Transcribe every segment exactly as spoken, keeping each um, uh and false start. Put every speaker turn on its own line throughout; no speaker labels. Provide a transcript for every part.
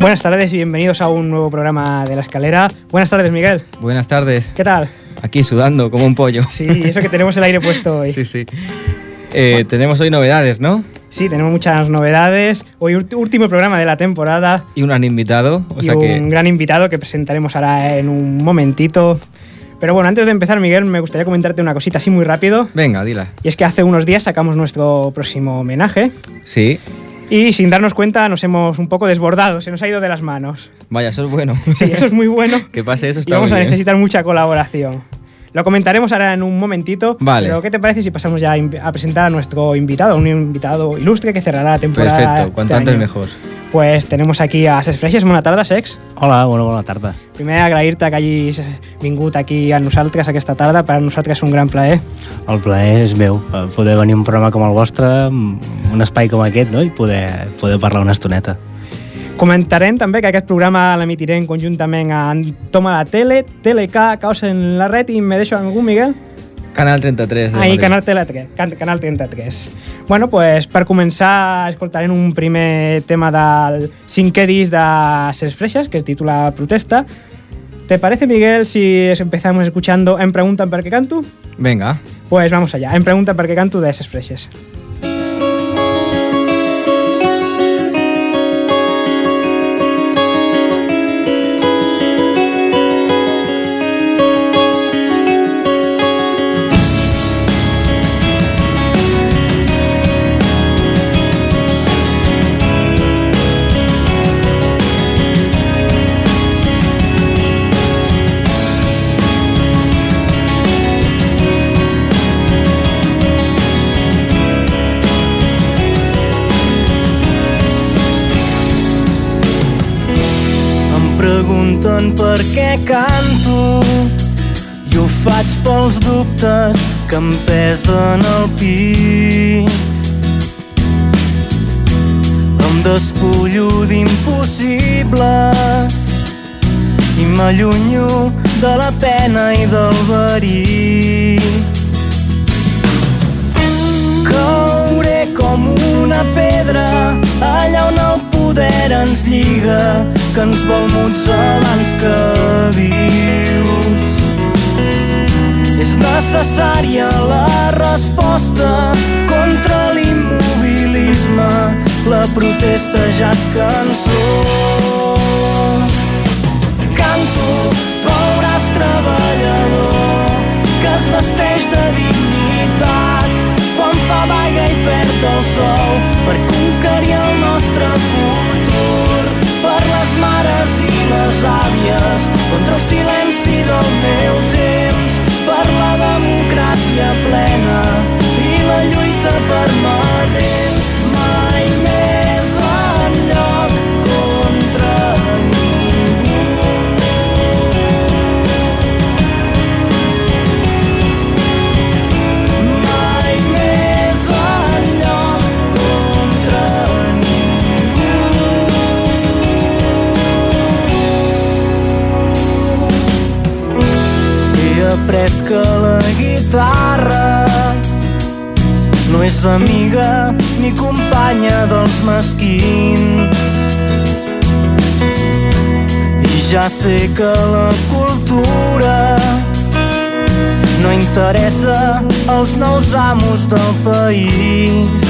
Buenas tardes y bienvenidos a un nuevo programa de La Escalera. Buenas tardes, Miguel.
Buenas tardes.
¿Qué tal?
Aquí sudando como un pollo.
Sí, eso que tenemos el aire puesto hoy.
Sí, sí. Eh, tenemos hoy novedades, ¿no?
Sí, tenemos muchas novedades. Hoy último programa de la temporada.
Y un gran invitado. O
y
sea
un
que...
gran invitado que presentaremos ahora en un momentito. Pero bueno, antes de empezar, Miguel, me gustaría comentarte una cosita así muy rápido.
Venga, dila.
Y es que hace unos días sacamos nuestro próximo homenaje.
Sí.
Y sin darnos cuenta nos hemos un poco desbordado, se nos ha ido de las manos.
Vaya, eso es bueno.
Sí, eso es muy bueno.
Que pase eso está
y vamos
muy
a
bien.
necesitar mucha colaboración. Lo comentaremos ahora en un momentito.
Vale.
Pero ¿qué te parece si pasamos ya a presentar a nuestro invitado, un invitado ilustre que cerrará la temporada?
Perfecto, cuanto antes mejor.
Pues tenemos aquí a Ses Freixes. Bona tarda, Sex.
Hola, bona, bona tarda.
Primer, agrair-te que hagis vingut aquí a nosaltres aquesta tarda. Per a nosaltres és un gran plaer.
El plaer és meu, poder venir a un programa com el vostre, un espai com aquest, no? I poder, poder parlar una estoneta.
Comentarem també que aquest programa l'emitirem conjuntament amb Toma la Tele, T L K, Caos en la Red i me deixo algú, Miguel?
Canal trenta-tres.
Ah, i Canal trenta-tres. Canal trenta-tres. Bueno, pues per començar escoltarem un primer tema del cinquè disc de Ses Freixes, que es titula Protesta. ¿Te parece, Miguel, si empezamos escuchando Em preguntan per què canto?
Venga.
Pues vamos allá. Em preguntan per què canto de Ses Freixes.
Per què canto i ho faig pels dubtes que em pesen al pit. Em despullo d'impossibles i m'allunyo de la pena i del verí. Cauré com una pedra allà on el poder ens lliga, que ens vol muts abans que vius. És necessària la resposta contra l'immobilisme, la protesta ja és cançó. Canto pel braç treballador que es vesteix de dignitat quan fa vaga i perd el sou per conquerir el nostre futur, per les mares i les àvies, contra el silenci del meu temps, per la democràcia plena i la lluita permanent. Mai més enlloc contra ningú. Mai més enlloc contra ningú. He après que la guitarra no és amiga ni companya dels mesquins. I ja sé que la cultura no interessa als nous amos del país.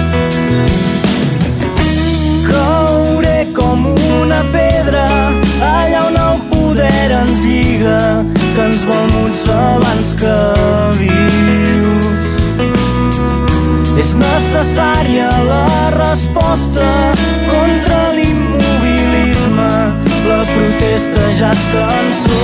Cauré com una pedra allà on el poder ens lliga, que ens vol muts abans que vius. És necessària la resposta contra l'immobilisme, la protesta ja és cançó.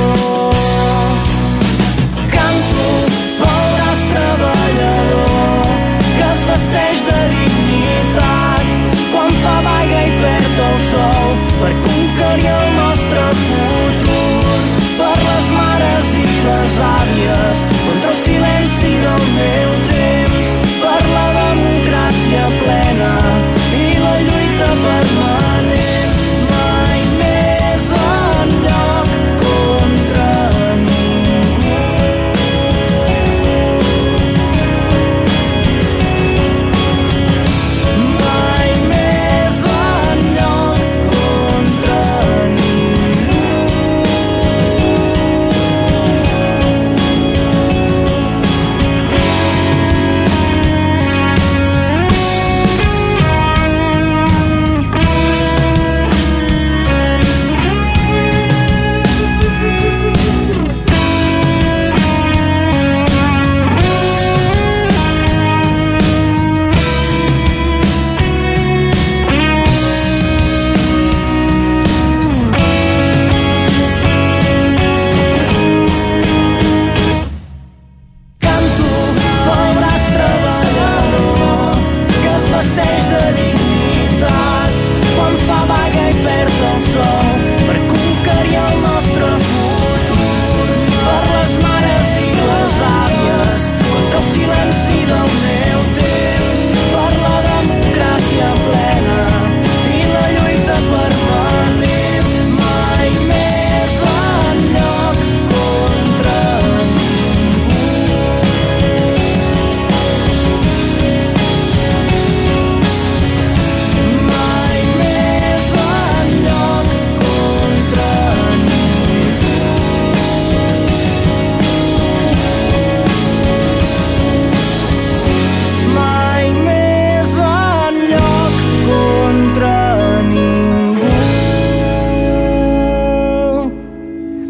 Canto pel braç treballador que es vesteix de dignitat quan fa vaga i perd el sou per conquerir el nostre futur, per les mares i les àvies, contra el silenci del meu temps, per la democràcia plena i la lluita permanent. Mai més enlloc contra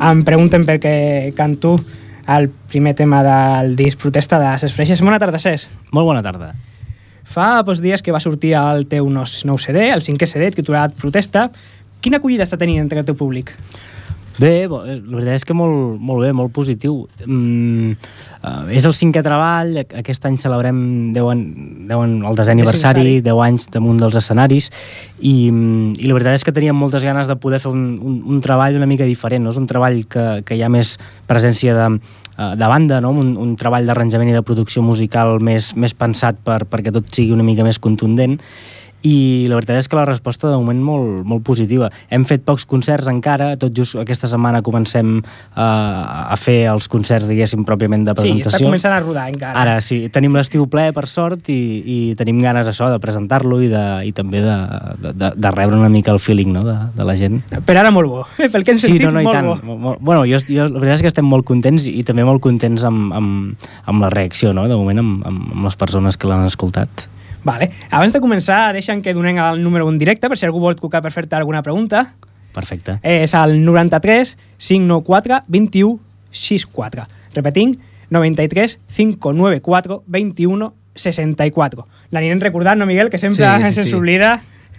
Em pregunten per què canto el primer tema del disc Protesta de Ses Freixes. Bona tarda, Ses.
Molt bona tarda.
Fa pocs dies que va sortir el teu nou C D, el cinquè C D, titulat Protesta. Quina acollida està tenint entre el teu públic?
Bé, la veritat és que molt, molt bé, molt positiu. Mm, uh, és el cinquè treball, aquest any celebrem deu an, deu an, el desè aniversari, deu anys damunt dels escenaris, i, i la veritat és que teníem moltes ganes de poder fer un, un, un treball una mica diferent, no? És un treball que, que hi ha més presència de, de banda, no? un, un treball d'arranjament i de producció musical més, més pensat per, perquè tot sigui una mica més contundent, i la veritat és que la resposta de moment molt, molt positiva. Hem fet pocs concerts encara, tot just aquesta setmana comencem uh, a fer els concerts, diguéssim, pròpiament de presentació.
Sí, està començant a rodar encara.
Ara sí, tenim l'estiu ple, per sort, i, i tenim ganes això, de presentar-lo i, de, i també de, de, de rebre una mica el feeling, no?, de, de la gent.
Per ara molt bo, pel que hem sentit,
sí, no, no,
molt
tant.
bo.
Molt, bueno, jo, jo, la veritat és que estem molt contents i també molt contents amb, amb, amb la reacció, no?, de moment amb, amb, amb les persones que l'han escoltat.
Vale. Abans de començar, deixa'm que donem el número un directe, per si algú vol trucar per fer-te alguna pregunta.
Perfecte.
És el noranta-tres cinc nou quatre dos u seixanta quatre. Repetim, noranta-tres cinc nou quatre dos u seixanta quatre. L'anirem recordant, no, Miguel? Que sempre
sí, sí,
se'ns
sí.
oblida.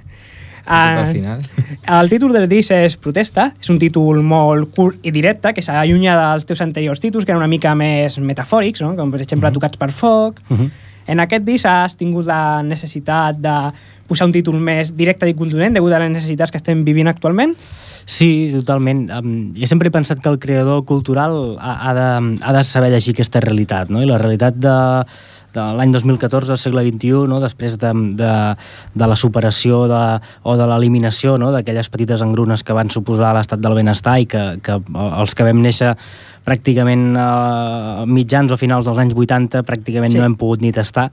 Al final.
El títol del disc és Protesta, és un títol molt curt i directe, que s'allunya dels teus anteriors títols, que eren una mica més metafòrics, no? Com per exemple
uh-huh.
Tocats per foc.
Uh-huh.
En aquest disc has tingut la necessitat de posar un títol més directe i contundent degut a les necessitats que estem vivint actualment?
Sí, totalment. Um, jo sempre he pensat que el creador cultural ha, ha, de, ha de saber llegir aquesta realitat, no? I la realitat de, de l'any dos mil catorze, segle vint-i-u, no? Després de, de, de la superació de, o de l'eliminació, no?, d'aquelles petites engrunes que van suposar l'estat del benestar i que, que els que vam néixer pràcticament a mitjans o finals dels anys vuitanta pràcticament sí. no hem pogut ni tastar.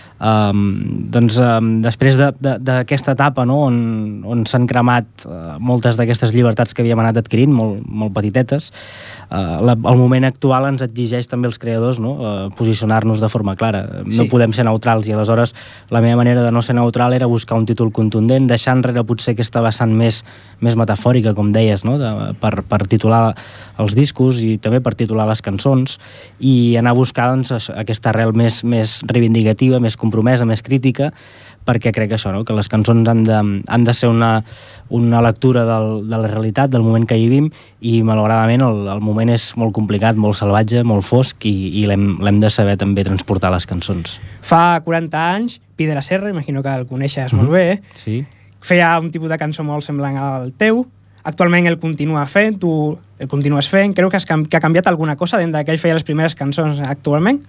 Um, doncs um, després d'aquesta etapa, no?, on, on s'han cremat uh, moltes d'aquestes llibertats que havíem anat adquirint, molt, molt petitetes, uh, la, el moment actual ens exigeix també els creadors, no?, uh, posicionar-nos de forma clara. Sí. No podem ser neutrals, i aleshores la meva manera de no ser neutral era buscar un títol contundent, deixar enrere potser aquesta vessant més, més metafòrica, com deies, no?, de, per, per titular els discos i també per titular les cançons, i anar a buscar, doncs, aquesta arrel més, més reivindicativa, més compromesa, més crítica, perquè crec que això, no?, que les cançons han de, han de ser una, una lectura del, de la realitat, del moment que hi vivim, i malauradament el, el moment és molt complicat, molt salvatge, molt fosc, i, i l'hem de saber també transportar les cançons.
Fa quaranta anys, Pi de la Serra, imagino que el coneixes mm-hmm. molt bé,
sí.
Feia un tipus de cançó molt semblant al teu, actualment el continua fent, tu el continues fent, creu que, has, que ha canviat alguna cosa des que ell feia les primeres cançons actualment?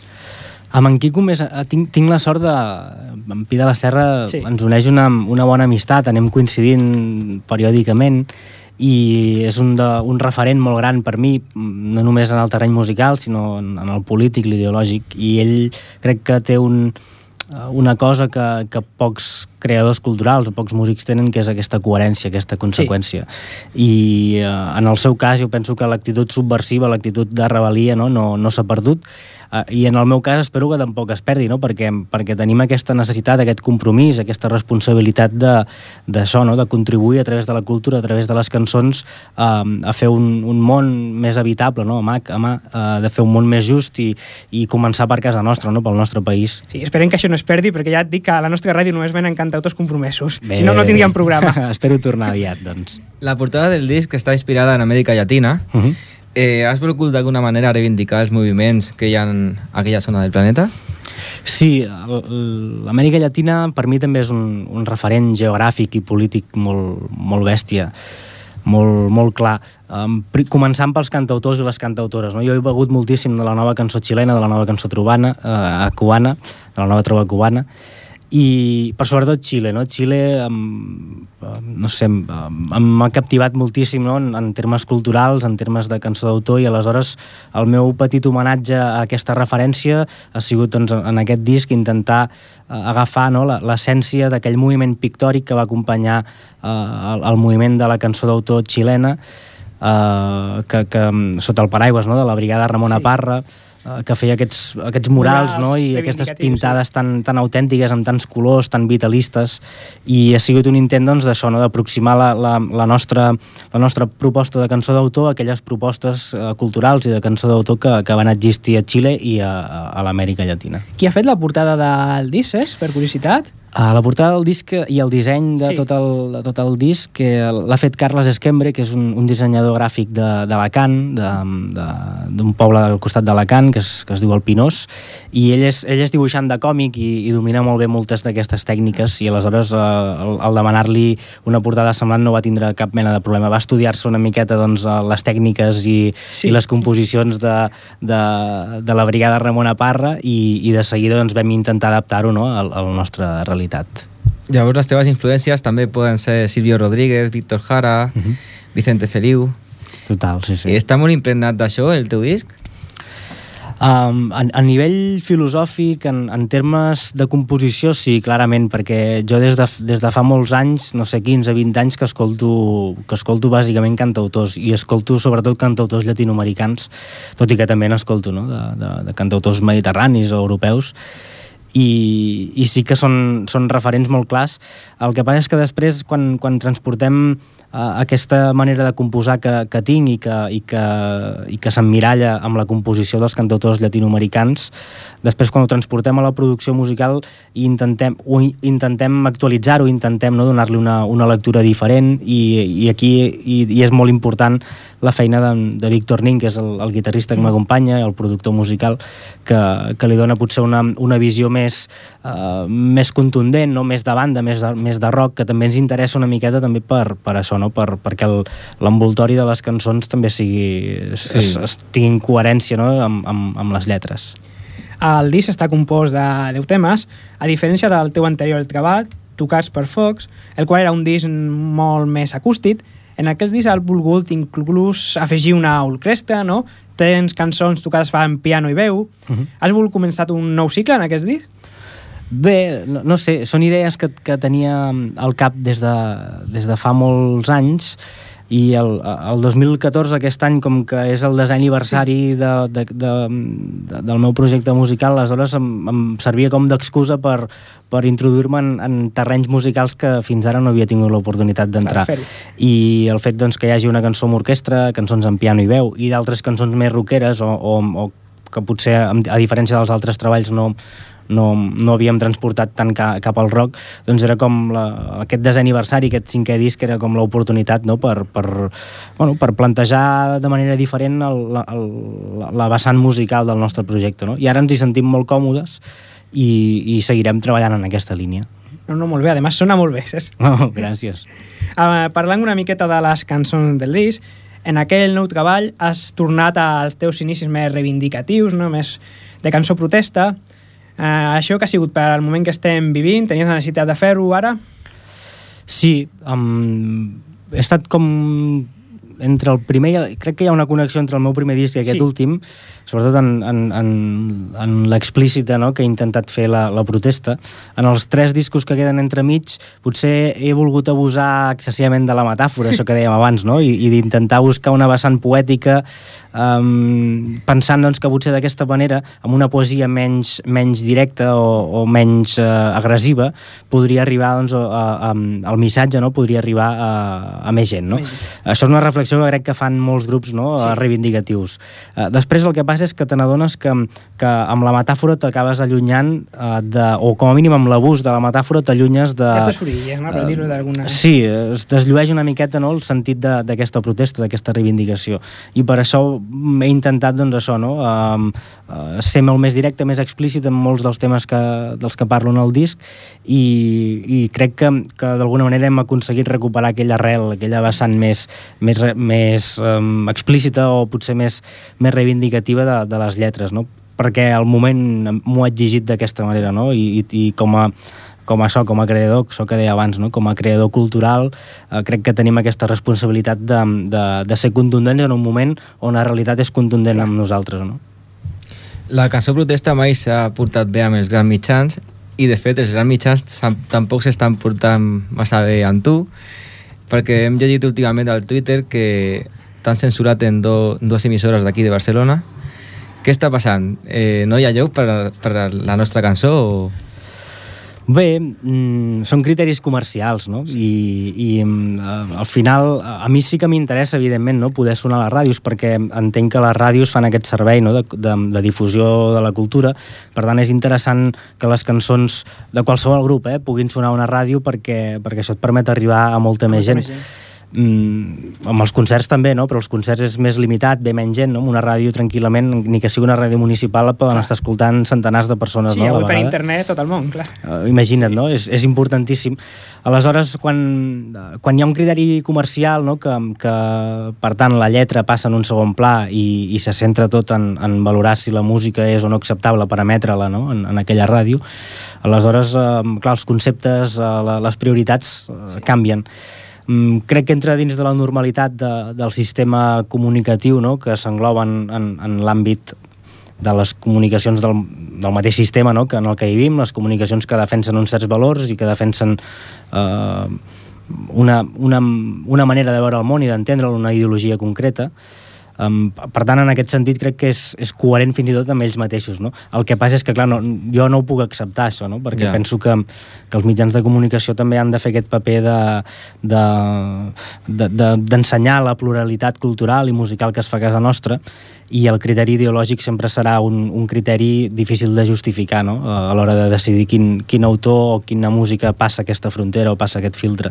Amb en Quico més, tinc, tinc la sort de... En Pi de la Serra sí. ens uneix una, una bona amistat, anem coincidint periòdicament, i és un, de, un referent molt gran per mi, no només en el terreny musical, sinó en, en el polític, l'ideològic, i ell crec que té un, una cosa que, que pocs creadors culturals o pocs músics tenen, que és aquesta coherència, aquesta conseqüència. Sí. I eh, en el seu cas jo penso que l'actitud subversiva, l'actitud de rebel·lia, no, no, no s'ha perdut, uh, i en el meu cas espero que tampoc es perdi, no? perquè, perquè tenim aquesta necessitat, aquest compromís, aquesta responsabilitat d'això, no? de contribuir a través de la cultura, a través de les cançons, uh, a fer un, un món més habitable, no? a mà, a mà uh, de fer un món més just i, i començar per casa nostra, no? pel nostre país.
Sí, esperem que això no es perdi, perquè ja et dic que a la nostra ràdio només venen cantautors compromesos.
Bé,
si no, no tindríem programa.
Espero tornar aviat, doncs.
La portada del disc està inspirada en Amèrica Llatina. Uh-huh. eh, has volgut d'alguna manera reivindicar els moviments que hi ha en aquella zona del planeta?
Sí, l'Amèrica Llatina per mi també és un, un referent geogràfic i polític molt, molt bèstia, molt, molt clar. Um, començant pels cantautors i les cantautores, no? Jo he begut moltíssim de la nova cançó xilena, de la nova cançó trobana, eh, cubana, de la nova trova cubana, i per sobretot Xile, no? Xile um, no sé, m'ha captivat moltíssim, no? en, en termes culturals, en termes de cançó d'autor, i aleshores el meu petit homenatge a aquesta referència ha sigut, doncs, en aquest disc intentar uh, agafar, no? l'essència d'aquell moviment pictòric que va acompanyar uh, el, el moviment de la cançó d'autor xilena, eh, que, que sota el paraigües, no?, de la brigada Ramon
Sí.
Parra, que feia aquests, aquests murals,
Murals
no? I aquestes
reivindicatius,
pintades tan, tan autèntiques, amb tants colors, tan vitalistes, i ha sigut un intent, doncs, d'això, no?, d'aproximar la, la, la, nostra, la nostra proposta de cançó d'autor a aquelles propostes eh, culturals i de cançó d'autor que, que van existir a Xile i a, a l'Amèrica Llatina.
Qui ha fet la portada del disc, és, per curiositat?
A la portada del disc i el disseny de,
Sí.
tot, el, de tot el disc que l'ha fet Carles Esquembre, que és un, un dissenyador gràfic de- d'Alacant, d'un poble al costat d'Alacant, que, es, que es diu el Pinós, i ell és, ell és dibuixant de còmic i, i domina molt bé moltes d'aquestes tècniques, i aleshores eh, al, al demanar-li una portada semblant no va tindre cap mena de problema. Va estudiar-se una miqueta, doncs, eh, les tècniques i,
Sí.
i les composicions de, de, de la brigada Ramon Parra, i, i de seguida, doncs, vam intentar adaptar-ho, no?, a, a la nostra realitat.
Llavors les teves influències també poden ser Silvio Rodríguez, Víctor Jara,
Uh -huh.
Vicente Feliu.
Total, sí,
Sí.
sí.
I està molt impregnat d'això, el teu disc?
Um, a, a nivell filosòfic, en, en termes de composició, sí, clarament, perquè jo des de, des de fa molts anys, no sé, quinze, vint anys, que escolto, que escolto bàsicament cantautors, i escolto sobretot cantautors llatinoamericans, tot i que també n'escolto, no?, de, de, de cantautors mediterranis o europeus, i, i sí que són, són referents molt clars. El que passa és que després, quan, quan transportem uh, aquesta manera de composar que, que tinc i que, i que, i que s'emmiralla amb la composició dels cantautors llatinoamericans, després quan ho transportem a la producció musical i intentem, o intentem actualitzar-ho, intentem, no?, donar-li una, una lectura diferent, i, i aquí i, i és molt important la feina de, de Víctor Nin, que és el, el guitarrista que m'acompanya, el productor musical, que, que li dona potser una, una visió més, uh, més contundent, no?, més de banda, més de, més de rock, que també ens interessa una miqueta també per, per això, no?, per, perquè l'envoltori de les cançons també sigui,
Sí.
es, es tinguin coherència, no?, amb, amb, amb les lletres.
El disc està compost de deu temes, a diferència del teu anterior treball, Tocats per Focs, el qual era un disc molt més acústic. En aquest disc has volgut inclús afegir una orquestra, no? Tens cançons tocades en piano i veu.
Uh-huh.
Has volgut començar un nou cicle en aquest disc?
Bé, no, no sé, són idees que, que tenia al cap des de, des de fa molts anys, i el, el dos mil catorze, aquest any, com que és el desè aniversari de, de, de, de, del meu projecte musical, aleshores em, em servia com d'excusa per, per introduir-me en, en terrenys musicals que fins ara no havia tingut l'oportunitat d'entrar.
Per fer-ho.
I el fet, doncs, que hi hagi una cançó amb orquestra, cançons en piano i veu, i d'altres cançons més rockeres, o, o, o que potser, a diferència dels altres treballs, no, no, no havíem transportat tant ca, cap al rock, doncs era com la, aquest desè aniversari, aquest cinquè disc, era com l'oportunitat, no?, per, per, bueno, per plantejar de manera diferent el, el, la, la vessant musical del nostre projecte, no? I ara ens hi sentim molt còmodes i, i seguirem treballant en aquesta línia.
No, no, molt bé, además sona molt bé, saps?
Oh, gràcies.
Uh, parlant una miqueta de les cançons del disc, en aquell nou treball has tornat als teus inicis més reivindicatius, no?, més de cançó protesta. Uh, això que ha sigut per al moment que estem vivint, tenies la necessitat de fer-ho ara?
Sí, um, he estat com entre el primer, i el- crec que hi ha una connexió entre el meu primer disc i aquest
Sí.
últim, sobretot en, en, en, en l'explícita, no?, que he intentat fer la, la protesta. En els tres discos que queden entremig potser he volgut abusar excessivament de la metàfora, això que dèiem abans, no?, i, i d'intentar buscar una vessant poètica, um, pensant, doncs, que potser d'aquesta manera, amb una poesia menys, menys directa o, o menys uh, agressiva, podria arribar, doncs, a, a, a, el missatge, no?, podria arribar a, a més gent, no?
Més gent.
Això és una reflexió que crec que fan molts grups, no?,
Sí.
reivindicatius. Uh, després el que passa és que te n'adones que, que amb la metàfora t'acabes allunyant uh, de, o com a mínim amb l'abús de la metàfora t'allunyes de...
Aquestes orilles, no?, per dir-ho d'alguna...
Sí, es desllueix una miqueta, no?, el sentit de- d'aquesta protesta, d'aquesta reivindicació. I per això he intentat, doncs, això, no?, um, uh, ser molt més directe, més explícit en molts dels temes que, dels que parlo en el disc, i, i crec que, que d'alguna manera hem aconseguit recuperar aquella arrel, aquella vessant més, més, re- més um, explícita o potser més, més reivindicativa de, de les lletres, no?, perquè el moment m'ho ha exigit d'aquesta manera, no?, i, i, i com a com a això, com a creador, això que deia abans, no?, com a creador cultural, eh, crec que tenim aquesta responsabilitat de, de, de ser contundents en un moment on la realitat és contundent amb nosaltres, no?
La cançó protesta mai s'ha portat bé amb els grans mitjans, i de fet els grans mitjans s'han- tampoc s'estan portant massa bé amb tu, perquè hem llegit últimament al Twitter que t'han censurat en do, dues emissores d'aquí de Barcelona. Què està passant? Eh, no hi ha lloc per, per la nostra cançó o...?
Bé, mm, són criteris comercials, no? I, i uh, al final, a mi sí que m'interessa, evidentment, no? Poder sonar a les ràdios, perquè entenc que les ràdios fan aquest servei, no? de, de, de difusió de la cultura. Per tant, és interessant que les cançons de qualsevol grup eh, puguin sonar a una ràdio perquè, perquè això et permet arribar a molta més gent. gent. Mm, amb els concerts també, no? Però els concerts és més limitat, ve menys gent, no? Amb una ràdio tranquil·lament, ni que sigui una ràdio municipal, la poden clar. estar escoltant centenars de persones,
sí,
no?
Sí, per internet tot el món, clar.
Uh, imagina't, no? És, és importantíssim. Aleshores, quan, quan hi ha un criteri comercial, no? que, que per tant la lletra passa en un segon pla i, i se centra tot en, en valorar si la música és o no acceptable per emetre-la, no? en, en aquella ràdio, aleshores, uh, clar, els conceptes, uh, les prioritats uh, sí. canvien. Mm, crec que entra dins de la normalitat de, del sistema comunicatiu, no? Que s'engloba en, en, en l'àmbit de les comunicacions del, del mateix sistema, no? Que en el que vivim, les comunicacions que defensen uns certs valors i que defensen eh, una, una, una manera de veure el món i d'entendre'l, una ideologia concreta. Um, per tant, en aquest sentit crec que és, és coherent fins i tot amb ells mateixos, no? El que passa és que, clar, no, jo no ho puc acceptar, això, no? Perquè yeah. penso que, que els mitjans de comunicació també han de fer aquest paper de, de, de, de, d'ensenyar la pluralitat cultural i musical que es fa a casa nostra, i el criteri ideològic sempre serà un, un criteri difícil de justificar, no? A l'hora de decidir quin, quin autor o quina música passa aquesta frontera o passa aquest filtre.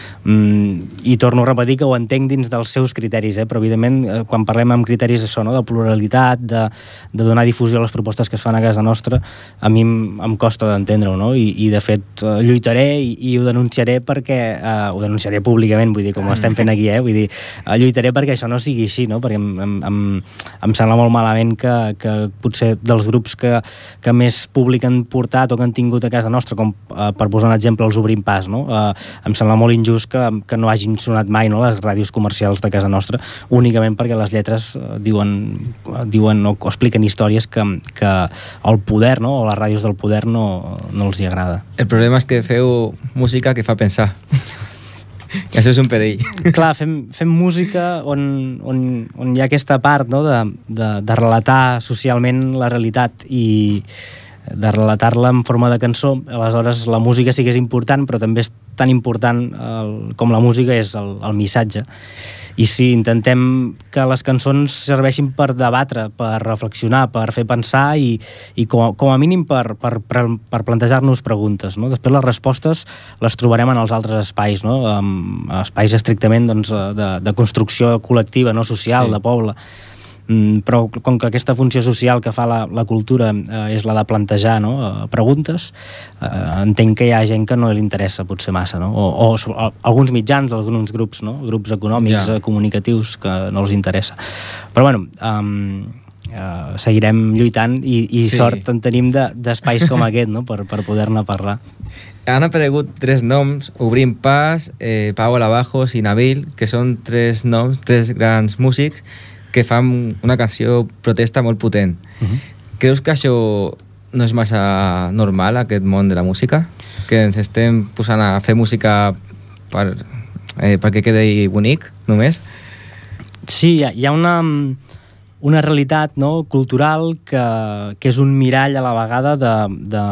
Mm, I torno a repetir que ho entenc dins dels seus criteris, eh? Però evidentment quan parlem amb criteris això, no? De pluralitat, de, de donar difusió a les propostes que es fan a casa nostra, a mi em, em costa d'entendre-ho, no? I, i de fet lluitaré i, i ho denunciaré perquè eh, ho denunciaré públicament, vull dir, com ho estem fent aquí, eh? Vull dir, eh, lluitaré perquè això no sigui així, no? Perquè em, em, em, em sembla molt malament que, que potser dels grups que, que més públic han portat o que han tingut a casa nostra, com eh, per posar un exemple els Obrim Pas, no? Eh, em sembla molt injust que, que no hagin sonat mai, no? Les ràdios comercials de casa nostra, únicament perquè les lletres eh, diuen, diuen o, o expliquen històries que, que el poder, no? O les ràdios del poder no, no els hi agrada.
El problema és que feu música que fa pensar. I això és un perill.
Clar, fem, fem música on, on, on hi ha aquesta part, no? de, de, de relatar socialment la realitat i de relatar-la en forma de cançó. Aleshores la música sí que és important, però també és tan important el, com la música és el, el missatge. I si intentem que les cançons serveixin per debatre, per reflexionar, per fer pensar i, i com, a, com a mínim per, per, per, per plantejar-nos preguntes, no? Després les respostes les trobarem en els altres espais, no? Um, espais estrictament doncs, de, de construcció col·lectiva, no? Social, sí. De poble. Mm, però com que aquesta funció social que fa la, la cultura eh, és la de plantejar, no? eh, preguntes, eh, entenc que hi ha gent que no li interessa potser massa, no? o, o, o alguns mitjans, alguns grups, no? Grups econòmics, ja. eh, comunicatius, que no els interessa. Però bueno, um, eh, seguirem lluitant i, i sí. Sort en tenim de, d'espais com aquest, no? per, per poder-ne parlar.
Han aparegut tres noms, Obrim Pas, eh, Pau Alabajos i Nabil, que són tres noms, tres grans músics que fan una canció protesta molt potent. Uh-huh. Creus que això no és massa normal, aquest món de la música? Que ens estem posant a fer música per, eh, perquè quedi bonic, només?
Sí, hi ha una, una realitat, no? Cultural que, que és un mirall a la vegada de... de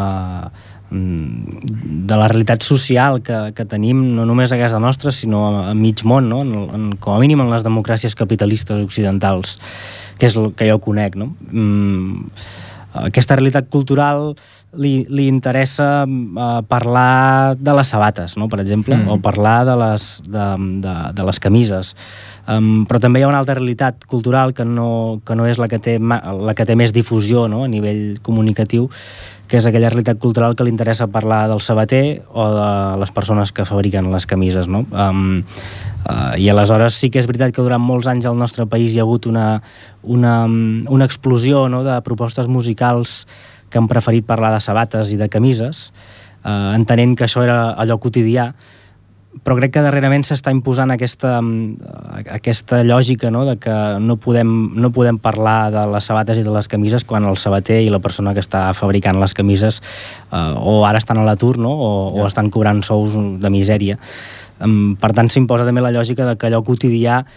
de la realitat social que, que tenim no només a casa nostra sinó a, a mig món, no? en, en, com a mínim en les democràcies capitalistes occidentals, que és el que jo conec, no? Mm, aquesta realitat cultural li, li interessa uh, parlar de les sabates, no? Per exemple, mm. o parlar de les, de, de, de les camises. Um, però també hi ha una altra realitat cultural que no, que no és la que té, la que té més difusió, no? A nivell comunicatiu, que és aquella realitat cultural que li interessa parlar del sabater o de les persones que fabriquen les camises, no? Um, uh, I aleshores sí que és veritat que durant molts anys al nostre país hi ha hagut una, una, una explosió, no? De propostes musicals que han preferit parlar de sabates i de camises, uh, entenent que això era allò quotidià, però crec que darrerament s'està imposant aquesta, aquesta lògica, no? De que no podem, no podem parlar de les sabates i de les camises quan el sabater i la persona que està fabricant les camises eh, o ara estan a l'atur, no? o, ja. o estan cobrant sous de misèria. Um, per tant, s'imposa també la lògica de que allò quotidià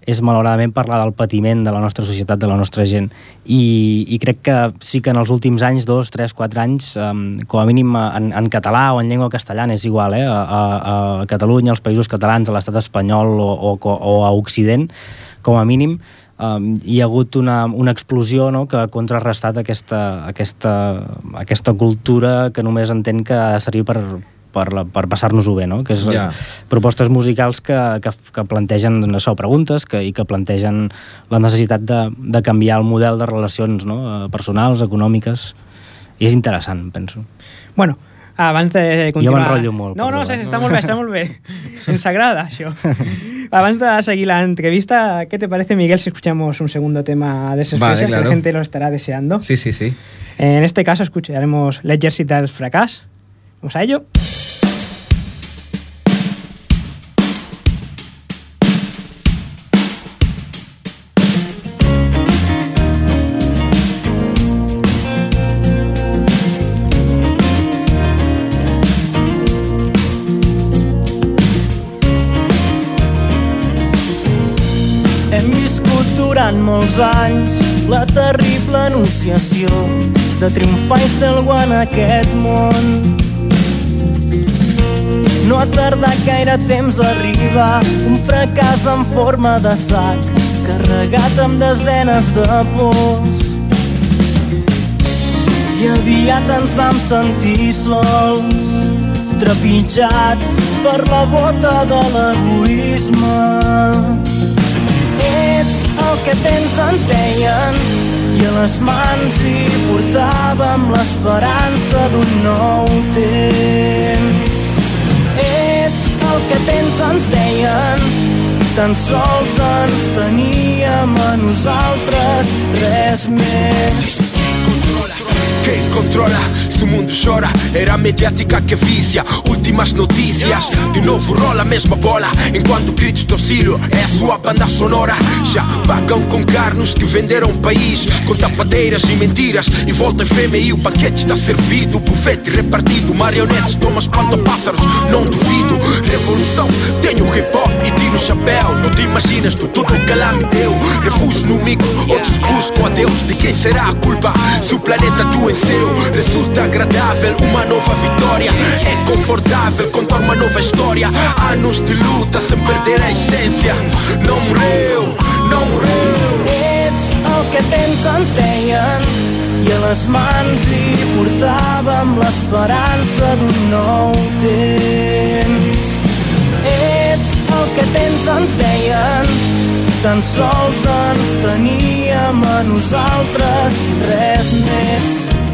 és malauradament parlar del patiment de la nostra societat, de la nostra gent. I, i crec que sí que en els últims anys, dos, tres, quatre anys, um, com a mínim en, en català o en llengua castellana, és igual, eh? a, a, a Catalunya, als països catalans, a l'estat espanyol o, o, o a Occident, com a mínim, um, hi ha hagut una, una explosió, no?, que ha contrarrestat aquesta, aquesta, aquesta cultura que només entén que ha de servir per, per, la, per passar-nos-ho bé, no?, que és yeah. propostes musicals que, que, que plantegen això, preguntes que, i que plantegen la necessitat de, de canviar el model de relacions, no?, personals, econòmiques, i és interessant, penso.
Bueno, abans de continuar...
Jo m'enrotllo molt.
No, no, no, està molt bé, està molt bé. Ens agrada, això. Abans de seguir la entrevista, ¿qué te parece, Miguel, si escuchamos un segundo tema de Ses Freixes? Vale, claro. Que la gente lo estará deseando.
Sí, sí, sí.
En este caso escucharemos L'Exèrcit del Fracàs. Vamos a ello.
Molts anys la terrible anunciació de triomfar i ser algú en aquest món. No ha tardat gaire temps a arribar un fracàs en forma de sac carregat amb desenes de pors. I aviat ens vam sentir sols, trepitjats per la bota de l'egoisme. Ets el que tens, ens deien, i a les mans hi portàvem l'esperança d'un nou temps. Ets el que tens, ens deien, i tan sols ens teníem a nosaltres, res més.
Quem controla, se o mundo chora, era a mediática que vicia últimas noticias. De novo rola a mesma bola, enquanto gritos de auxílio é a sua banda sonora. Já pagam com carnos que venderam o país, com tapadeiras e mentiras, e volta e fêmea e o banquete está servido. O bufete repartido, marionetes, toma espanta-pássaros, não duvido. Revolução, tenho hip-hop e tiro o chapéu. Não te imaginas de tudo que ela me deu. Refúgio no micro, outros buscam a Deus. De quem será a culpa se o planeta adoeceu? Resulta agradável uma nova vitória. É confortável contar uma nova história. Anos de luta sem perder a essência. Não morreu, não morreu.
Ets el que tens, ens deien, i a les mans hi portàvem l'esperança d'un nou temps. Ets el que tens, ens deien, i tan sols ens teníem a nosaltres, res més.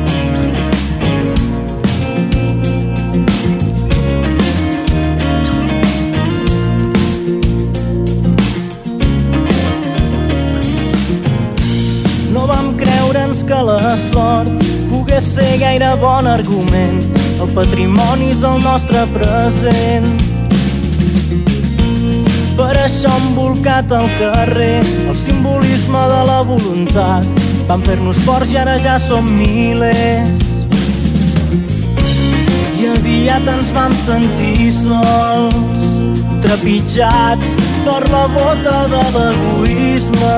No vam creure'ns que la sort pogués ser gaire bon argument. El patrimoni és el nostre present. Per això hem volcat al carrer el simbolisme de la voluntat. Vam fer-nos forts i ara ja som milers. I aviat ens vam sentir sols, trepitjats per la bota de l'egoisme.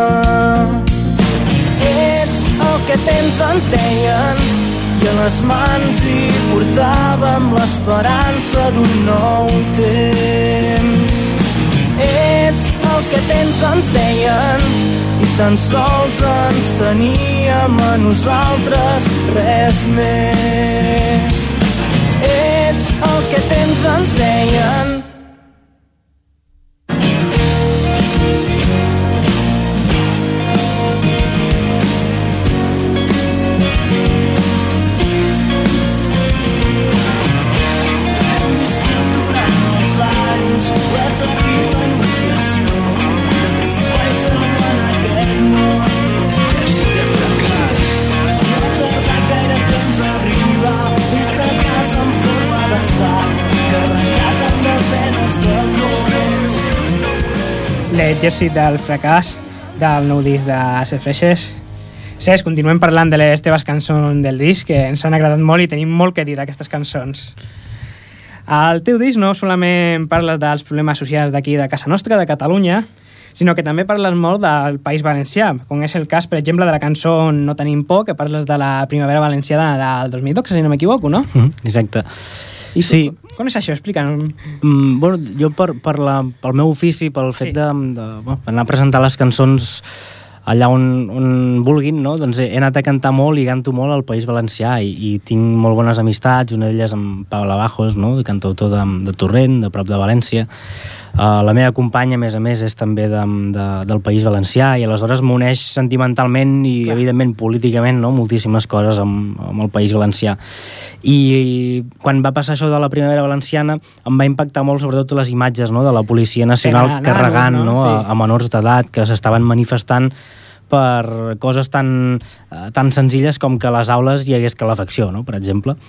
Ets el que tens, ens deien, i a les mans hi portàvem l'esperança d'un nou temps. Ets el que tens, ens deien, i tan sols ens teníem a nosaltres, res més. Ets el que tens, ens deien.
L'Exèrcit del Fracàs, del nou disc de Ses Freixes. Cesc, continuem parlant de les teves cançons del disc, que ens han agradat molt i tenim molt que dir d'aquestes cançons. Al teu disc no solament parles dels problemes socials d'aquí de casa nostra, de Catalunya, sinó que també parles molt del País Valencià, com és el cas, per exemple, de la cançó No tenim por, que parles de la primavera valenciana del dos mil dotze, si no m'equivoco, no?
Mm, exacte.
I tu,
sí.
Com és això? Explica'm.
Mm, bueno, jo per, per la, pel meu ofici, pel fet sí. de, de bueno, anar a presentar les cançons allà on, on vulguin, no? Doncs he anat a cantar molt i canto molt al País Valencià i, i tinc molt bones amistats, una d'elles amb Pau Lavajos, no? Cantautor de, de Torrent, de prop de València. Uh, la meva companya, a més a més, és també de, de, del País Valencià i aleshores m'uneix sentimentalment i, Clar. evidentment, políticament, no? Moltíssimes coses amb, amb el País Valencià. I, I quan va passar això de la primavera valenciana em va impactar molt, sobretot, les imatges, no? De la Policia Nacional Era, carregant, no? No? Sí. A, a menors d'edat que s'estaven manifestant per coses tan, tan senzilles com que a les aules hi hagués calefacció, no? Per exemple.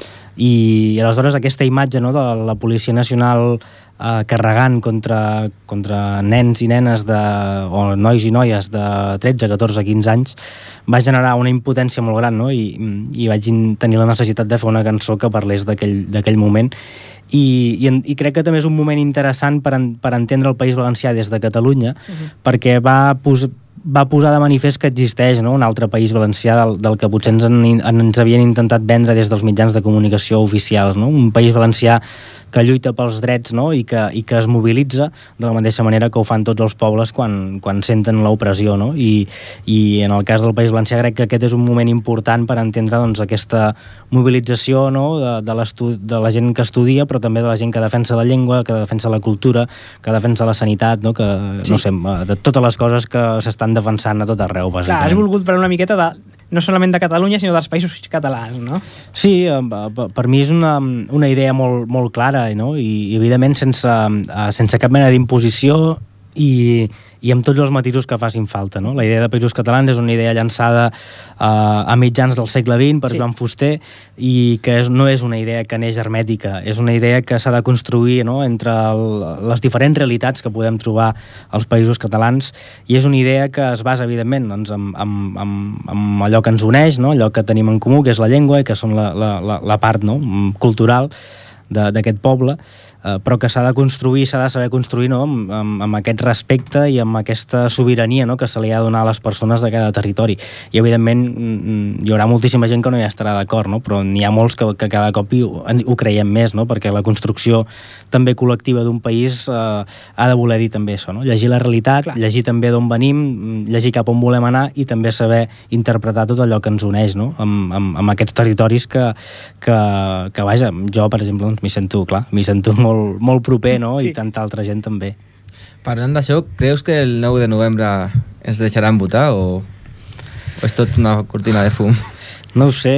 I, i aleshores aquesta imatge, no? De la Policia Nacional eh, carregant contra, contra nens i nenes de, o nois i noies de tretze, catorze, quinze anys va generar una impotència molt gran, no? I, i vaig tenir la necessitat de fer una cançó que parlés d'aquell moment. I, i, i crec que també és un moment interessant per, en, per entendre el País Valencià des de Catalunya, uh-huh. perquè va posar va posar de manifest que existeix, no? Un altre país valencià del, del que potser ens, en, ens havien intentat vendre des dels mitjans de comunicació oficials, no? Un país valencià que lluita pels drets, no? I, que, i que es mobilitza de la mateixa manera que ho fan tots els pobles quan, quan senten l'opressió, no? I, I en el cas del País Valencià crec que aquest és un moment important per entendre, doncs, aquesta mobilització, no? de, de, de la gent que estudia, però també de la gent que defensa la llengua, que defensa la cultura, que defensa la sanitat, no? Que, sí. no sé, de totes les coses que s'estan defensant a tot arreu, bàsicament.
Clar, has volgut parlar una miqueta de, no solament de Catalunya, sinó dels països catalans, no?
Sí, per mi és una, una idea molt, molt clara, no? I, evidentment, sense, sense cap mena d'imposició i, i amb tots els matisos que facin falta, no? La idea de Països Catalans és una idea llançada uh, a mitjans del segle vint per sí. Joan Fuster i que és, no és una idea que neix hermètica, és una idea que s'ha de construir, no? Entre el, les diferents realitats que podem trobar als Països Catalans i és una idea que es basa, evidentment, doncs, amb, amb, amb, amb allò que ens uneix, no? Allò que tenim en comú, que és la llengua i que són la, la, la, la part, no? cultural d'aquest poble, eh, però que s'ha de construir, s'ha de saber construir, no? amb, amb, amb aquest respecte i amb aquesta sobirania, no? Que se li ha de donar a les persones de cada territori. I, evidentment, hi haurà moltíssima gent que no hi estarà d'acord, no? Però n'hi ha molts que, que cada cop hi, ho creiem més, no? Perquè la construcció també col·lectiva d'un país eh, ha de voler dir també això, no? Llegir la realitat, Clar. llegir també d'on venim, llegir cap on volem anar i també saber interpretar tot allò que ens uneix, no? Amb, amb, amb aquests territoris que, que, que vaja, jo, per exemple, m'hi sento, clar, m'hi sento molt, molt proper, no? Sí. I tanta altra gent també.
Parlant d'això, creus que el nou de novembre ens deixaran votar o, o és tot una cortina de fum?
No ho sé.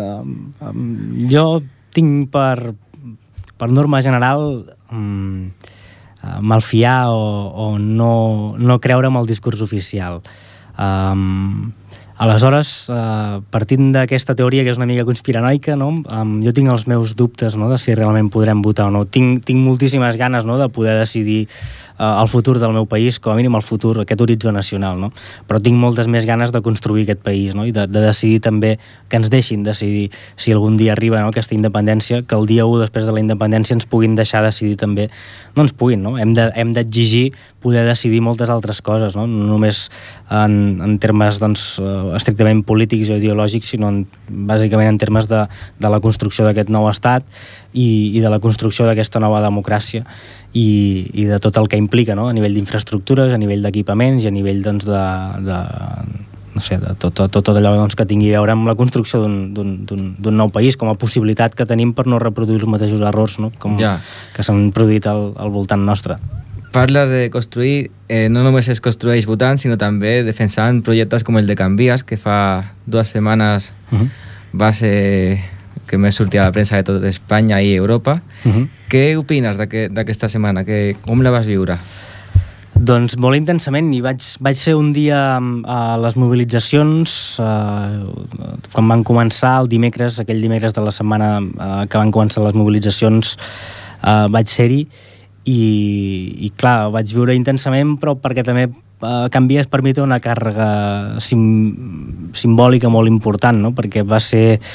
Jo tinc per, per norma general um, malfiar o, o no, no creure en el discurs oficial. Um, Aleshores, eh, partint d'aquesta teoria que és una mica conspiranoica, no? um, jo tinc els meus dubtes, no? De si realment podrem votar o no. Tinc, tinc moltíssimes ganes, no? De poder decidir eh, el futur del meu país, com a mínim el futur, aquest horitzó nacional, no? Però tinc moltes més ganes de construir aquest país, no? I de, de decidir també que ens deixin decidir si algun dia arriba, no? Aquesta independència, que el dia u després de la independència ens puguin deixar decidir també, no ens puguin, no? Hem de, hem d'exigir poder decidir moltes altres coses, no? No només en, en termes, doncs, estrictament polítics o ideològics, sinó en, bàsicament en termes de, de la construcció d'aquest nou estat i, i de la construcció d'aquesta nova democràcia i, i de tot el que implica, no? A nivell d'infraestructures, a nivell d'equipaments i a nivell, doncs, de, de no sé, de tot, tot, tot allò, doncs, que tingui a veure amb la construcció d'un nou país, com a possibilitat que tenim per no reproduir els mateixos errors, no? Com, ja. Que s'han produït al, al voltant nostre.
Parles de construir, eh, no només es construeix votant, sinó també defensant projectes com el de Canvies, que fa dues setmanes uh-huh. va ser que més sortia a la premsa de tot Espanya i Europa. Uh-huh. Què opines d'aquesta setmana? Que, com la vas viure?
Doncs molt intensament, i vaig, vaig ser un dia a les mobilitzacions, eh, quan van començar el dimecres, aquell dimecres de la setmana eh, que van començar les mobilitzacions, eh, vaig ser-hi, i, i clar, vaig viure intensament, però perquè també eh, Canvies per mi té una càrrega sim, simbòlica molt important, no? Perquè va ser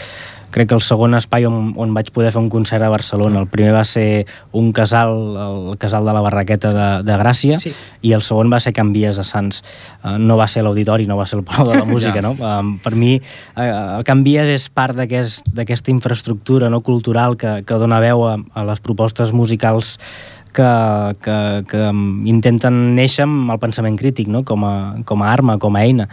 crec que el segon espai on, on vaig poder fer un concert a Barcelona. El primer va ser un casal, el casal de la Barraqueta de, de Gràcia, sí. I el segon va ser Can Vies a Sants. Uh, no va ser l'Auditori, no va ser el Palau de la Música, ja. No? Um, per mi, uh, Can Vies és part d'aquesta aquest, infraestructura no, cultural que, que dona veu a, a les propostes musicals que, que, que intenten néixer amb el pensament crític, no? com, a, com a arma, com a eina.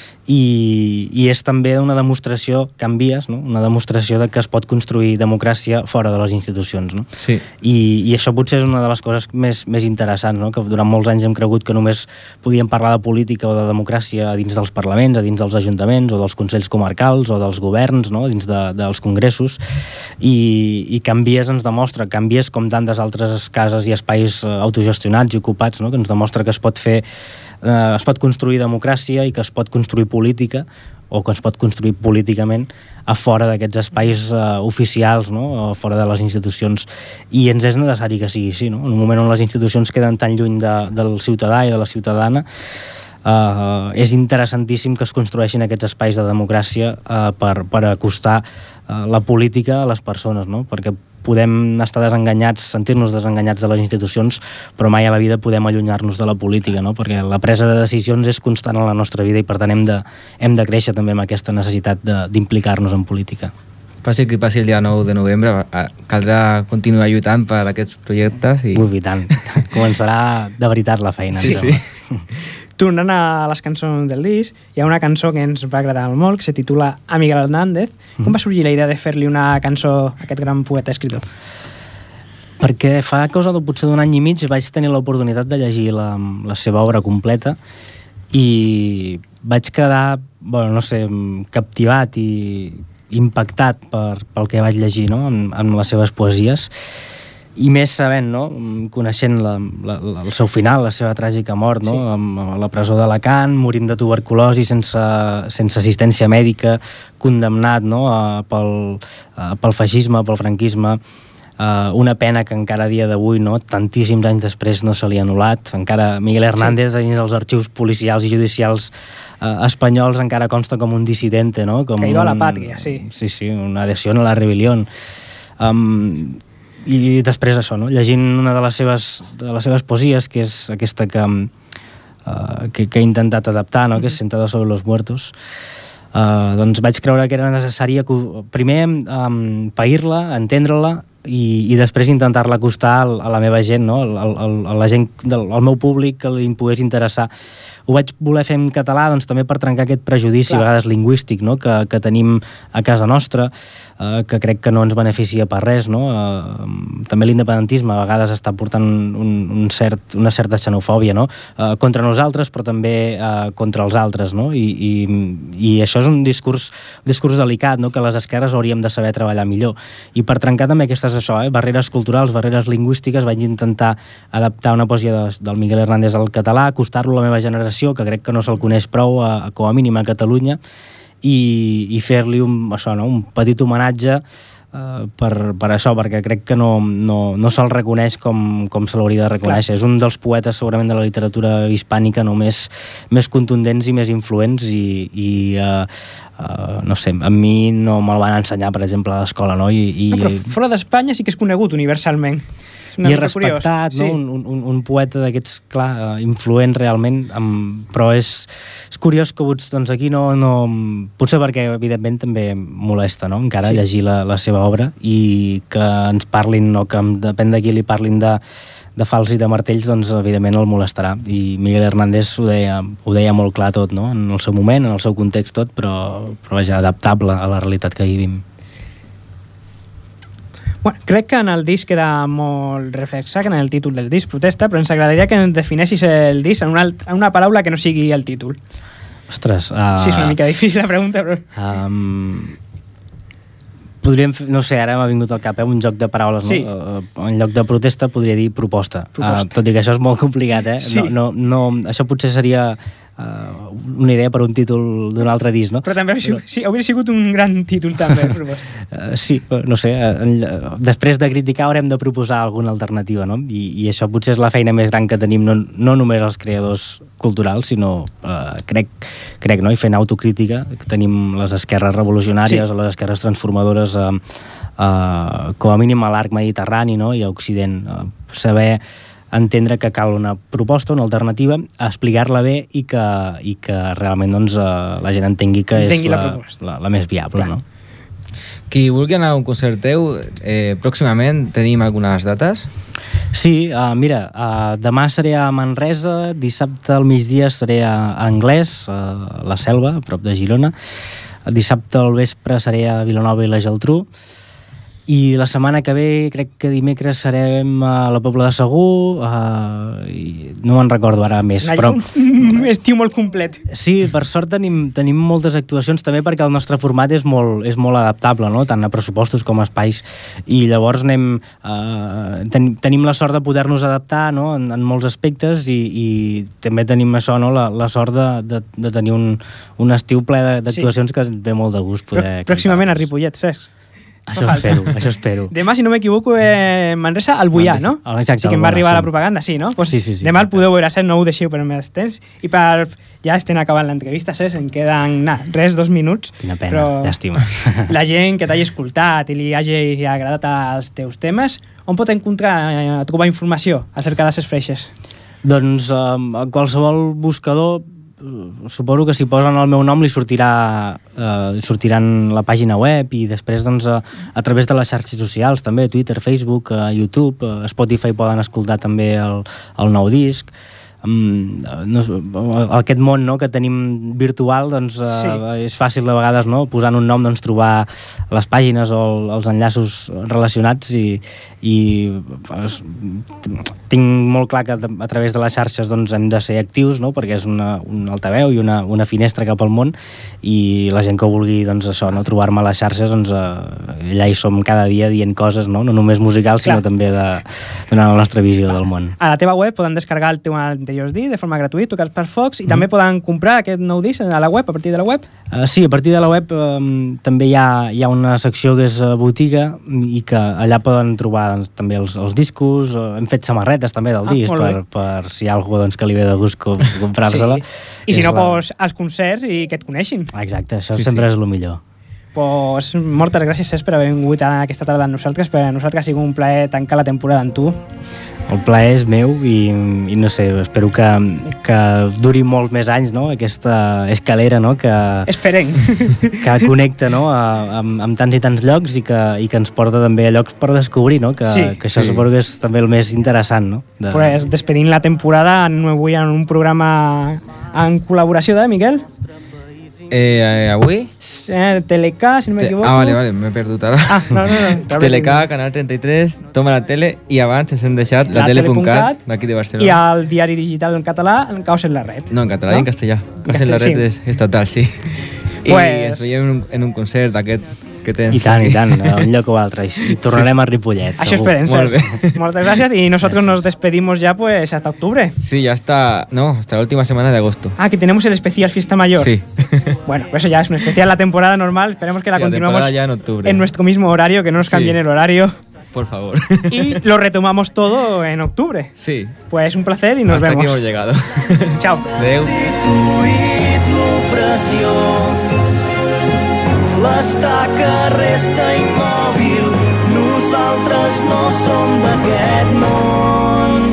I, i és també una demostració, Can Vies, no? Una demostració de que es pot construir democràcia fora de les institucions, no?
Sí.
I, i això potser és una de les coses més, més interessants, no? Que durant molts anys hem cregut que només podíem parlar de política o de democràcia a dins dels parlaments, a dins dels ajuntaments o dels consells comarcals o dels governs, no? A dins de, dels congressos, i, i Can Vies ens demostra, Can Vies com tantes altres cases i espais autogestionats i ocupats, no? Que ens demostra que es pot fer eh, es pot construir democràcia i que es pot construir política, o que es pot construir políticament a fora d'aquests espais uh, oficials, no? A fora de les institucions, i ens és necessari que sigui així, no? En un moment on les institucions queden tan lluny de, del ciutadà i de la ciutadana, uh, és interessantíssim que es construeixin aquests espais de democràcia uh, per, per acostar uh, la política a les persones, no? Perquè podem estar desenganyats, sentir-nos desenganyats de les institucions, però mai a la vida podem allunyar-nos de la política, no? Perquè la presa de decisions és constant en la nostra vida i per tant hem de, hem de créixer també amb aquesta necessitat d'implicar-nos en política.
Passi que passi el dia nou de novembre, caldrà continuar lluitant per aquests projectes. I...
Ui, i tant. Començarà de veritat la feina.
Sí, sí.
Tornant a les cançons del disc, hi ha una cançó que ens va agradar molt, que se titula A Miguel Hernández. Com mm. va sorgir la idea de fer-li una cançó a aquest gran poeta escritor?
Perquè fa cosa de potser d'un any i mig vaig tenir l'oportunitat de llegir la, la seva obra completa i vaig quedar, bueno, no sé, captivat i impactat per, pel que vaig llegir, no? en, en les seves poesies. I més sabent, no? Coneixent la, la, el seu final, la seva tràgica mort, no? Sí. A la presó d'Alacant, morint de tuberculosi sense, sense assistència mèdica, condemnat, no? a, pel, a, pel feixisme, pel franquisme, uh, una pena que encara a dia d'avui, no? Tantíssims anys després, no se li ha anul·lat. Encara Miguel Hernández, sí. Dins els arxius policials i judicials uh, espanyols, encara consta com un dissidente, no? Com
Caído
un,
a la pàtria, sí.
Sí, sí, una adhesión a la rebelión. Um, I després això, no? Llegint una de les seves, de les seves poesies, que és aquesta que, uh, que, que he intentat adaptar, no? Que és Sentado sobre los muertos, uh, doncs vaig creure que era necessari primer um, pair-la, entendre-la i, i després intentar-la acostar a la meva gent, no? Al, al, a la gent del, al meu públic, que li pogués interessar. Ho vaig voler fer en català doncs, també per trencar aquest prejudici, clar, a vegades lingüístic, no? que, que tenim a casa nostra, eh, que crec que no ens beneficia per res, no? Eh, també l'independentisme a vegades està portant un, un cert, una certa xenofòbia, no? eh, contra nosaltres però també eh, contra els altres, no? I, i, i això és un discurs, un discurs delicat, no? Que les esquerres hauríem de saber treballar millor, i per trencar també aquestes això, eh? barreres culturals, barreres lingüístiques, vaig intentar adaptar una poesia de, del Miguel Hernández al català, acostar-lo a la meva generació, que crec que no se'l coneix prou, a, com a mínim a Catalunya, i, i fer-li un, això, no? un petit homenatge uh, per, per això, perquè crec que no, no, no se'l reconeix com, com se l'hauria de reconèixer. Clar. És un dels poetes segurament de la literatura hispànica no més, més contundents i més influents, i, i uh, uh, no sé, a mi no me'l van ensenyar, per exemple, a l'escola, no? I, i...
No, però fora d'Espanya sí que és conegut universalment.
I és respectat, no? Sí. Un, un, un poeta d'aquests, clar, influent realment, amb, però és, és curiós que doncs, aquí no, no... Potser perquè, evidentment, també molesta, no?, encara sí. llegir la, la seva obra, i que ens parlin, o que depèn de qui li parlin de, de fals i de martells, doncs, evidentment, el molestarà. I Miguel Hernández ho deia, ho deia molt clar tot, no?, en el seu moment, en el seu context tot, però, però ja adaptable a la realitat que vivim.
Bueno, crec que en el disc queda molt reflexat en el títol del disc, Protesta, però ens agradaria que ens definessis el disc en una, en una paraula que no sigui el títol.
Ostres... Uh,
sí, és una mica difícil la pregunta, però...
Um, podríem fer, no sé, ara m'ha vingut al cap, eh, un joc de paraules, sí. no? Uh, en lloc de protesta podria dir proposta. proposta. Uh, tot i que això és molt complicat, eh?
Sí.
No, no, no, això potser seria uh, una idea per un títol d'un altre disc, no?
Però també hauria sigut, sí, hauria sigut un gran títol també.
uh, sí, no sé, uh, després de criticar haurem de proposar alguna alternativa, no? I, i això potser és la feina més gran que tenim, no, no només els creadors culturals, sinó uh, crec, crec, no? I fent autocrítica, que tenim les esquerres revolucionàries sí. o les esquerres transformadores uh, uh, com a mínim a l'arc mediterrani, no? I a Occident, uh, saber entendre que cal una proposta, una alternativa, explicar-la bé i que, i que realment doncs, uh, la gent entengui que entengui és la, la, la, la més viable. No?
Qui vulgui anar a un concert teu, eh, pròximament tenim algunes dates?
Sí, uh, mira, uh, demà seré a Manresa, dissabte al migdia seré a Anglès, a la Selva, a prop de Girona, dissabte al vespre seré a Vilanova i la Geltrú, i la setmana que ve, crec que dimecres serem a la Pobla de Segur, uh, i no me'n recordo ara més.
Allà,
però...
un estiu molt complet.
Sí, per sort tenim, tenim moltes actuacions també perquè el nostre format és molt, és molt adaptable, no? Tant a pressupostos com a espais, i llavors anem, uh, ten, tenim la sort de poder-nos adaptar, no? en, en molts aspectes, i, i també tenim això, no? la, la sort de, de, de tenir un, un estiu ple d'actuacions sí. que ens ve molt de gust poder...
Però, pròximament a Ripollet, Cesc.
Això espero, això espero.
Demà, si no m'equivoco, eh, Manresa, al Buià, no?
Exacte.
Sí que em va arribar sí. la propaganda, sí, no? Pues
sí, sí, sí.
Demà el podeu veure, no ho deixeu per més temps. I per... ja estem acabant l'entrevista, Cesc, en queden, na, res, dos minuts.
Quina pena,
però
llàstima.
La gent que t'hagi escoltat i li hagi agradat els teus temes, on pot encontrar, eh, trobar informació acerca de les freixes?
Doncs eh, qualsevol buscador, suposo que si posen el meu nom li sortirà eh, sortiran la pàgina web, i després doncs, a, a través de les xarxes socials també, Twitter, Facebook, eh, YouTube, eh, Spotify poden escoltar també el, el nou disc. Um, no, aquest món, no, que tenim virtual, doncs, sí. uh, és fàcil de vegades, no, posant un nom, doncs, trobar les pàgines o el, els enllaços relacionats, i, i pues, tinc molt clar que a través de les xarxes doncs, hem de ser actius, no, perquè és una, un altaveu i una, una finestra cap al món, i la gent que vulgui doncs, això, no, trobar-me a les xarxes, doncs, uh, allà hi som cada dia dient coses, no, no només musicals, sinó clar. També de, donant la nostra visió del món.
A la teva web poden descarregar el teu dir, de forma gratuïta, tocats per Fox, i mm. també poden comprar aquest nou disc a la web, a partir de la web?
Uh, sí, a partir de la web um, també hi ha, hi ha una secció que és uh, botiga, i que allà poden trobar doncs, també els, els discos, uh, hem fet samarretes també del ah, disc, per, per si hi ha algú doncs, que li ve de gust comprar-se-la.
Sí. I si no, la... pues, als concerts i que et coneixin.
Exacte, això
sí,
sempre
sí.
és el millor.
Pues, moltes gràcies, Cesc, per haver vingut aquesta tarda amb nosaltres. Per a nosaltres ha sigut un plaer tancar la temporada amb tu.
El plaer és meu, i, i no sé, espero que, que duri molts més anys, no? Aquesta escalera, no? Que,
Esperem.
Que connecta, no? A, amb, amb tants i tants llocs, i que, i que ens porta també a llocs per descobrir, no? Que, sí, que això sí. Suposo que és també el més interessant, no? De...
Pues, despedint la temporada avui en un programa en col·laboració de Miguel.
Eh, eh, avui?
Eh, Teleca, si no m'equivoco.
Ah, vale, vale, m'he perdut ara.
Ah, no, no, no.
Teleca, Canal trenta-tres, Toma la Tele, i abans ens hem deixat la, la tele punt cat, d'aquí de Barcelona.
I el diari digital en català, en Caos en la Red.
No, en català no? I en castellà. Caos en la Red sí. és estatal, sí. Pues... I ens veiem en un, en un concert aquest que tens.
I tant, i tant, a un lloc o altre. I tornarem sí, sí. a Ripollet.
Això esperem, Cesc. Moltes gràcies, y nosotros gracias. Nos despedimos ya pues hasta octubre.
Sí, ya hasta, no, hasta la última semana de agosto.
Ah, que tenemos el especial Fiesta Mayor.
Sí.
Bueno, pues eso ya es un especial, la temporada normal, esperemos que la sí, continuemos
la ya en, octubre.
En nuestro mismo horario, que no nos cambien sí. el horario.
Por favor.
Y lo retomamos todo en octubre.
Sí.
Pues un placer y nos
hasta
vemos.
Hasta aquí hemos llegado.
Chao.
Adeu.
L'estaca resta immòbil, nosaltres no som d'aquest món.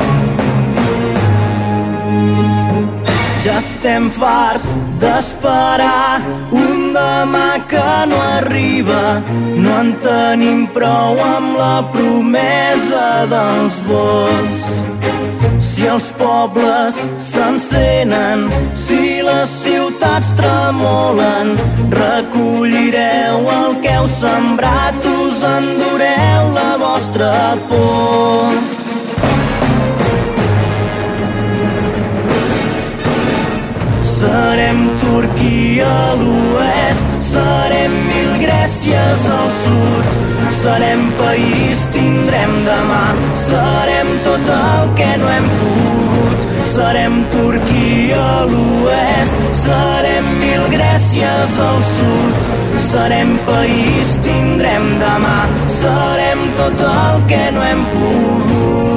Ja estem farts d'esperar un demà que no arriba, no en tenim prou amb la promesa dels vots. Si els pobles s'encenen, si les ciutats tremolen, recollireu el que heu sembrat, us endureu la vostra por. Serem Turquia a l'oest, serem mil Grècies al sud, serem país, tindrem demà, serem tot el que no hem pogut, serem Turquia a l'oest, serem mil Grècies al sud, serem país, tindrem demà, serem tot el que no hem pogut.